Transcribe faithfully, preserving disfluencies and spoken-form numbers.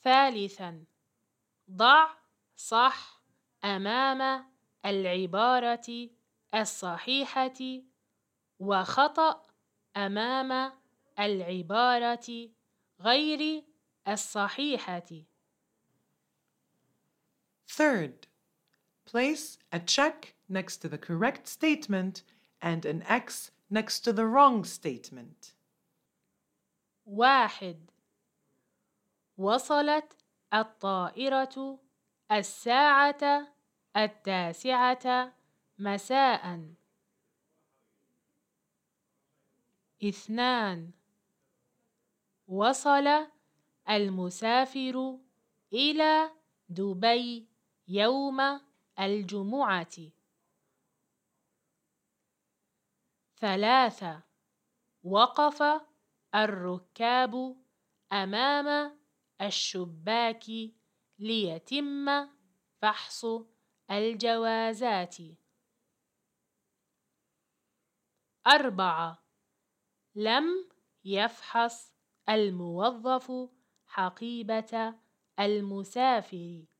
ثالثاً، ضع صح أمام العبارة الصحيحة وخطأ أمام العبارة غير الصحيحة. Third, place a check next to the correct statement and an X next to the wrong statement. واحد. وصلت الطائرة الساعة التاسعة مساءً. اثنان. وصل المسافر إلى دبي يوم الجمعة. ثلاثة. وقف الركاب أمام الشباك ليتم فحص الجوازات. أربعة. لم يفحص الموظف حقيبة المسافر.